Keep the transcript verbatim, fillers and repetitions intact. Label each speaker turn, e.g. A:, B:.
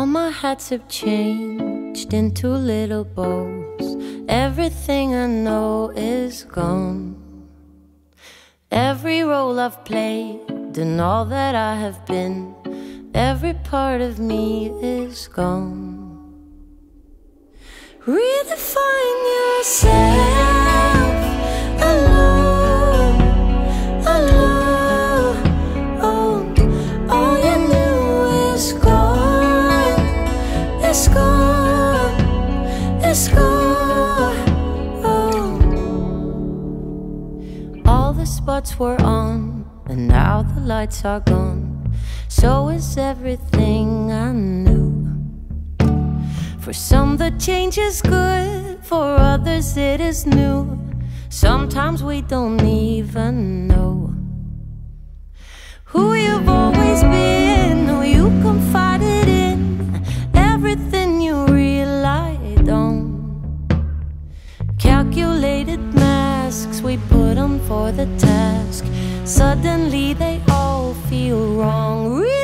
A: All my hats have changed into little bows. Everything I know is gone. Every role I've played and all that I have been, every part of me is gone. Redefine yourself alone, alone. All you knew is gone, it's gone, it's gone. All the spots were on, and now the lights are gone. So is everything I knew. For some the change is good, for others it is new. Sometimes we don't even know who you've always been, who you confided in, everything you relied on. Calculated masks we put on for the task. Suddenly they all feel wrong.